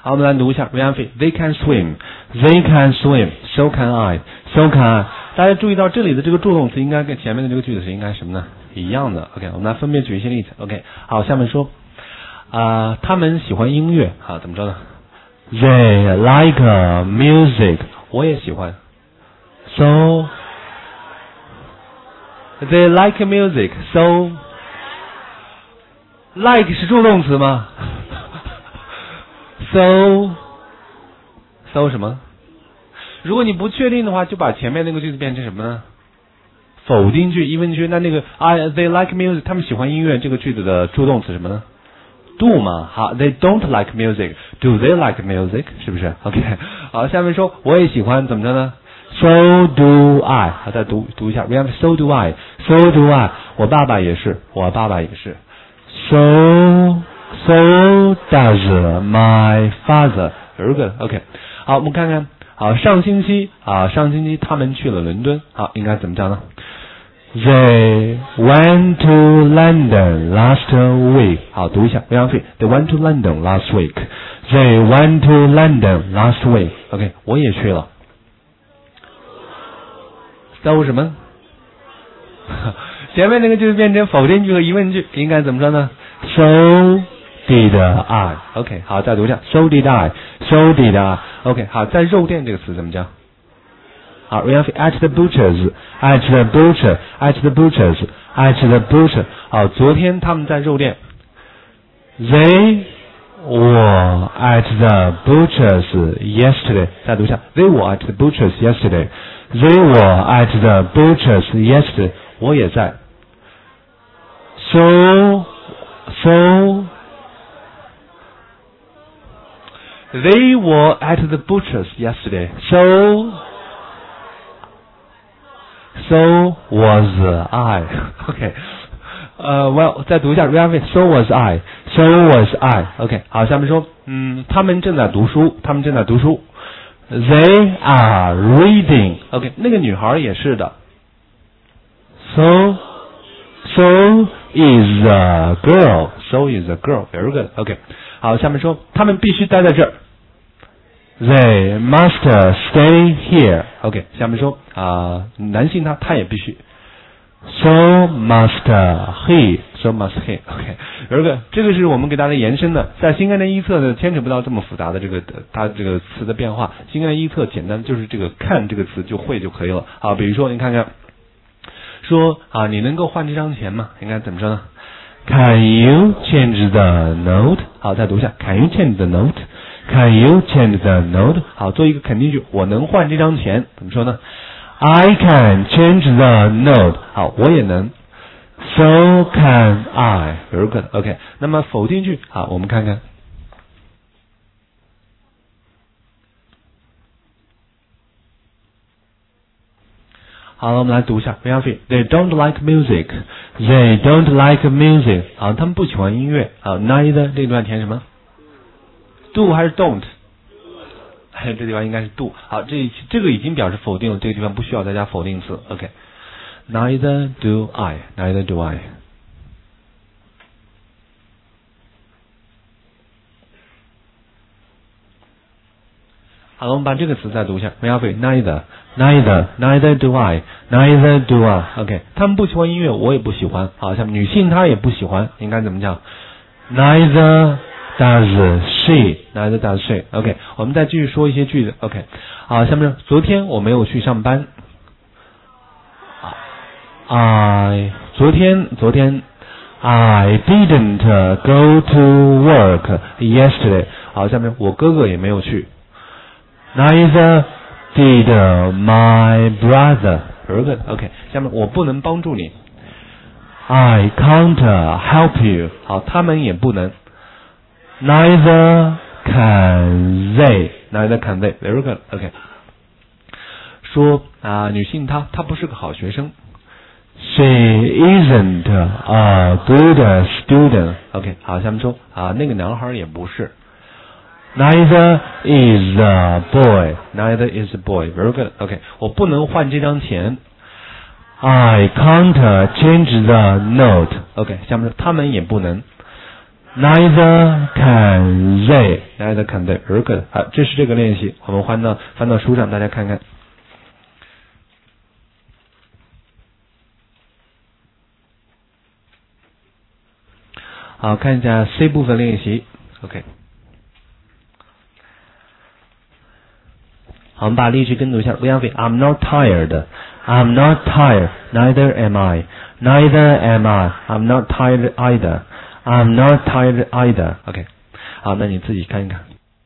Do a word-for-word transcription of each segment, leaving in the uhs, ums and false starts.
好，我们来读一下 Ryan They can swim, they can swim, so can I, so can I。大家注意到这里的这个助动词应该跟前面的这个句子是应该什么呢？一样的。OK， 我们来分别举一些例子。OK， 好，下面说啊、呃，他们喜欢音乐。好，怎么说呢 ？They like music， 我也喜欢。So they like music, so like 是助动词吗？So so 什么？如果你不确定的话，就把前面那个句子变成什么呢？否定句、疑问句。那那个啊 ，they like music， 他们喜欢音乐，这个句子的助动词什么呢 ？do 嘛，好 ，they don't like music，do they like music？ 是不是 ？OK， 好，下面说我也喜欢，怎么着呢 ？So do I。好，再读读一下 ，we have so do I，so do I。我爸爸也是，我爸爸也是。So so does my father。very good，OK。好，我们看看。好，上星期啊，上星期他们去了伦敦。好，应该怎么讲呢 ？They went to London last week。好，读一下，非常对。They went to London last week. They went to London last week. OK， 我也去了。So 什么？前面那个就是变成否定句和疑问句，应该怎么说呢 ？So did I。OK， 好，再读一下。So did I. So did I。OK， 好，在肉店这个词怎么讲？好 ，we have at the butchers, at the butcher, at the butchers, at the butcher。好，昨天他们在肉店。They were at the butchers yesterday。再读一下。They were at the butchers yesterday. They were at the butchers yesterday。我也在。So, so。They were at the butcher's yesterday. So, so was I. OK， 呃、uh, ，Well， 再读一下 ，So was I. So was I. OK， 好，下面说，嗯，他们正在读书，他们正在读书。They are reading. OK， 那个女孩也是的。So, so is a girl. So is a girl. Very good. OK， 好，下面说，他们必须待在这儿。They must stay here. OK， 下面说啊、呃，男性他他也必须。So must he. So must he. OK， 有一个这个是我们给大家延伸的，在新概念一册呢牵扯不到这么复杂的这个它这个词的变化。新概念一册简单就是这个看这个词就会就可以了。好，比如说你看看，说啊，你能够换这张钱吗？应该怎么说呢 ？Can you change the note？ 好，再读一下 ，Can you change the note？Can you change the note？ 好，做一个肯定句，我能换这张钱，怎么说呢 ？I can change the note。好，我也能。So can I。Very good。OK， 那么否定句，好，我们看看。好了，我们来读一下 They don't like music. They don't like music. 好，他们不喜欢音乐。好 ，neither 这段填什么？ do 还是 don't？ 哎，这地方应该是 do。好，这这个已经表示否定了，这个地方不需要再加否定词。OK。Neither do I. Neither do I. 好了，我们把这个词再读一下。Neither, neither, neither do I, neither do I. OK， 他们不喜欢音乐，我也不喜欢。好，像女性她也不喜欢，应该怎么讲 ？Neither does she, neither does she. OK， 我们再继续说一些句子。OK， 好，下面昨天我没有去上班。I 昨天昨天 I didn't go to work yesterday. 好，下面我哥哥也没有去。Neither did my brother. Very good. OK， 下面我不能帮助你。I can't help you. 好，他们也不能。Neither can they. Neither can they. Very good. OK， 说啊、呃，女性她她不是个好学生。She isn't a good student. OK， 好，下面说啊、呃，那个男孩也不是。Neither is a boy. Neither is a boy. Very good. OK， 我不能换这张钱。I can't change the note. OK， 下面说他们也不能。Neither can they. Neither neither can they. Very good. 好，这是这个练习，我们翻到翻到书上，大家看看。好，看一下 C 部分练习。OK。好，我们把例句跟读一下。Liang Fei, I'm not tired. I'm not tired. Neither am I. Neither am I. I'm not tired either. I'm not tired either. OK。好，那你自己看一看。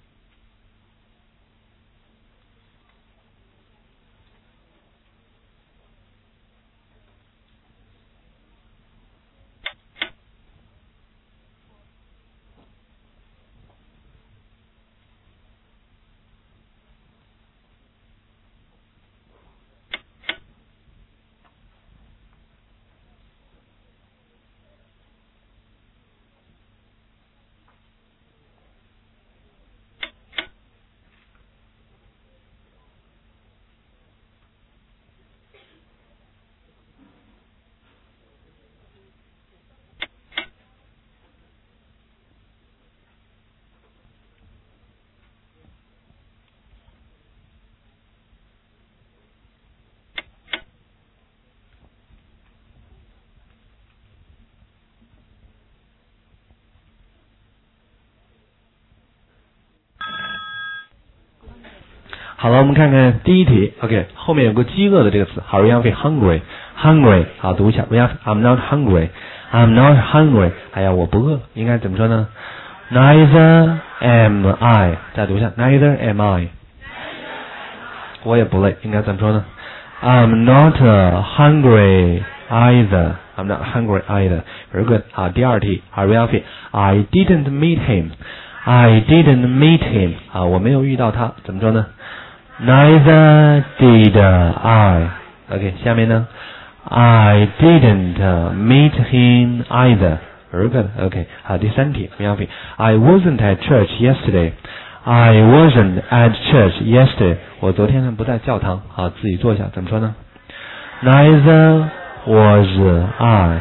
好了，我们看看第一题。OK， 后面有个饥饿的这个词。好 ，Liang Fei hungry，hungry。好，读一下 ，Liang I'm not hungry，I'm not hungry。哎呀，我不饿，应该怎么说呢 ？Neither am I。再读一下 ，Neither am I。我也不累，应该怎么说呢 ？I'm not hungry either。I'm not hungry either。Very good。好，第二题。好 ，Liang Fei，I didn't meet him。I didn't meet him。啊，我没有遇到他，怎么说呢？ Neither did I. OK， 下面呢 I didn't meet him either. Very good. OK， 好，第三题 I wasn't at church yesterday. I wasn't at church yesterday. 我昨天呢不在教堂。好，自己做一下，怎么说呢 Neither was I.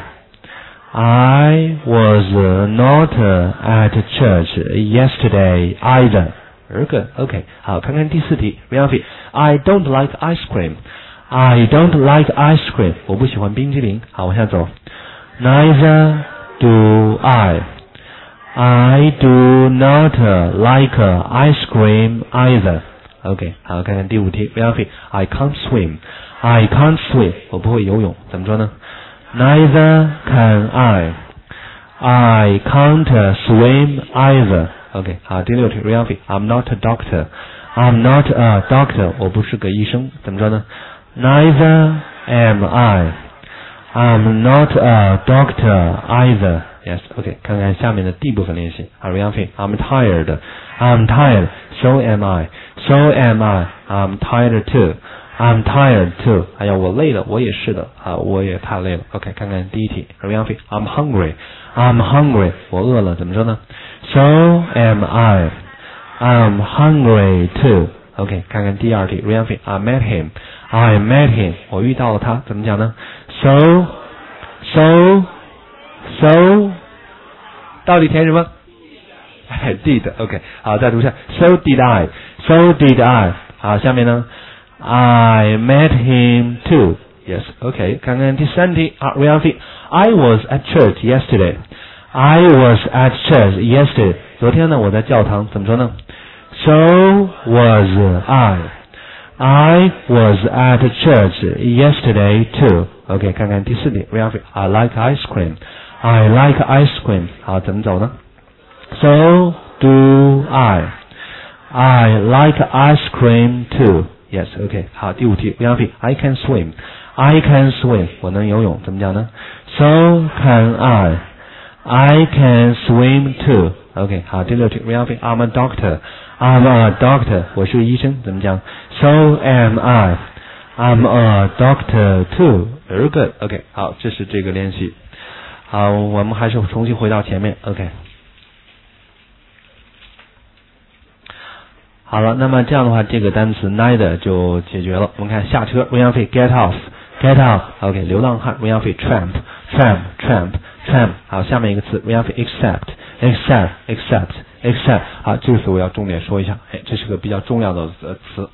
I was not at church yesterday either. Very good. OK， 好，看看第四题 I don't like ice cream. I don't like ice cream. 我不喜欢冰激凌。好，往下走。Neither do I. I do not like ice cream either. OK， 好，看看第五题 I can't swim. I can't swim. 我不会游泳，怎么说呢 Neither can I. I can't swim either.OK， 好，第六题 I'm not a doctor. I'm not a doctor. 我不是个医生，怎么说呢 Neither am I. I'm not a doctor either. Yes, OK， 看看下面的 D 部分练习。好 I'm tired. I'm tired. So am I. So am I. I'm tired too. I'm tired too. 哎呀，我累了，我也是的。啊，我也太累了。OK， 看看第一题 I'm hungry. I'm hungry. 我饿了，怎么说呢So am I. I'm hungry too. OK， 看看第二题 I met him. I met him. 我遇到了他，怎么讲呢 So, so, so 到底填什么？did. OK， 好，再读一下 So did I. So did I. 好，下面呢 I met him too. Yes, OK， 看看第三题 I was at church yesterday. I was at church yesterday. 昨天呢，我在教堂，怎么说呢 So was I. I was at church yesterday too. OK， 看看第四题 I like ice cream. I like ice cream. 好，怎么走呢 So do I. I like ice cream too. Yes, OK， 好，第五题 I can swim. I can swim. 我能游泳，怎么讲呢 So can I. I can swim too. OK， 好，第六题 I'm a doctor. I'm a doctor. 我是个医生，怎么讲 So am I. I'm a doctor too. Very good. OK， 好，这是这个练习。好，我们还是重新回到前面。OK， 好了，那么这样的话，这个单词 neither 就解决了。我们看下车 get off. Get off. OK， 流浪汉 tramp. Tramp, tramp, tramp. 好，下面一个词 except. Except, except, except 好，这个词我要重点说一下，哎，这是个比较重要的词。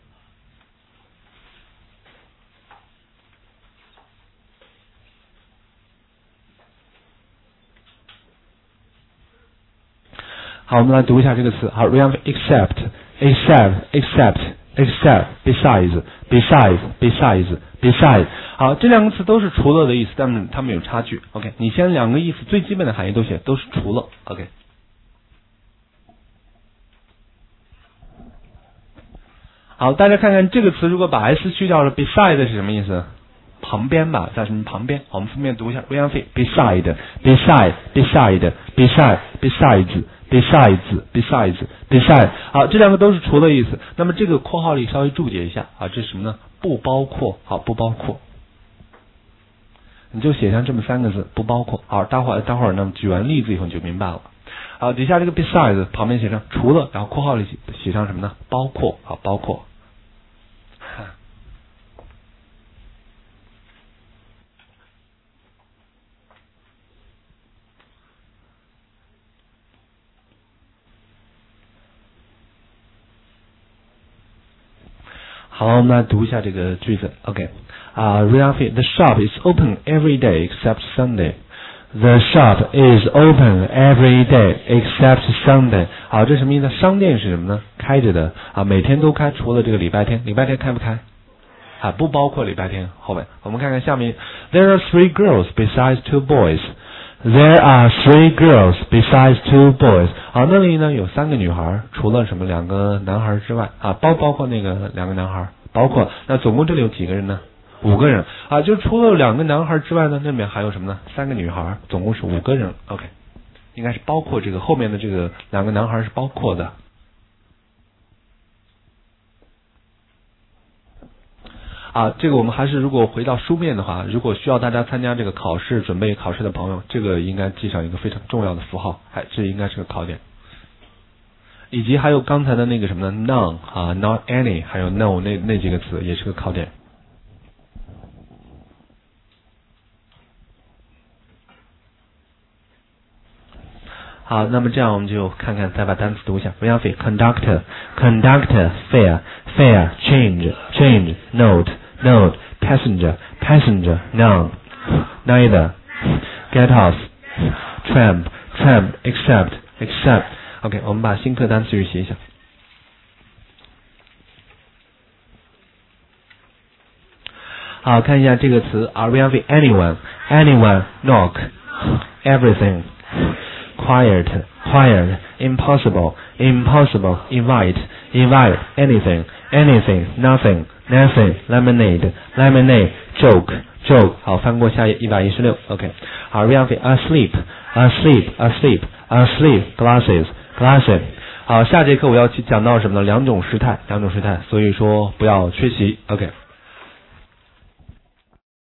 好，我们来读一下这个词。好 ，remember except, except, except, except, besides, besides, besides, besides。好，这两个词都是除了的意思，但是它们有差距。OK， 你先两个意思最基本的含义都写，都是除了。OK。好，大家看看这个词，如果把 s 去掉了 ，beside 是什么意思？旁边吧，在什么旁边？我们分别读一下 remember beside, beside, beside, beside, besides。besides, besides, besides， 好，这两个都是除了意思。那么这个括号里稍微注解一下啊，这是什么呢？不包括，好，不包括，你就写上这么三个字，不包括。好，待会儿待会儿呢，举完例子以后你就明白了。好，底下这个 besides 旁边写上除了，然后括号里写上什么呢？包括，好，包括。好，我们来读一下这个句子。OK， 啊、uh, ，Ralphie, the shop is open every day except Sunday. The shop is open every day except Sunday. 好，这什么意思？商店是什么呢？开着的啊，每天都开，除了这个礼拜天。礼拜天开不开？啊，不包括礼拜天。后面我们看看下面 ，There are three girls besides two boys. There are three girls besides two boys. 好，那里呢有三个女孩，除了什么两个男孩之外啊，包包括那个两个男孩，包括那总共这里有几个人呢？五个人啊，就除了两个男孩之外呢，那里面还有什么呢？三个女孩，总共是五个人。OK， 应该是包括这个后面的这个两个男孩是包括的。啊，这个我们还是如果回到书面的话，如果需要大家参加这个考试、准备考试的朋友，这个应该记上一个非常重要的符号，哎，这应该是个考点。以及还有刚才的那个什么呢 ，none 啊 ，not any， 还有 no 那那几个词也是个考点。好，那么这样我们就看看，再把单词读一下。不要费 conductor, conductor, fare, fare, change, change, note, note, passenger, passenger, none, neither, get off, tramp, tramp, accept, accept. OK， 我们把新课单词预习一下。好，看一下这个词 ，are we having anyone, anyone, knock, everything, quiet, quiet, impossible, impossible, invite, invite, anything, anything, nothing, nothing, lemonade, lemonade, joke, joke. 好，翻过下页一百一十六 OK， 好 ，are we having asleep, asleep, asleep, asleep, glasses, glasses. 好，下节课我要去讲到什么呢？两种时态，两种时态，所以说不要缺席 OK。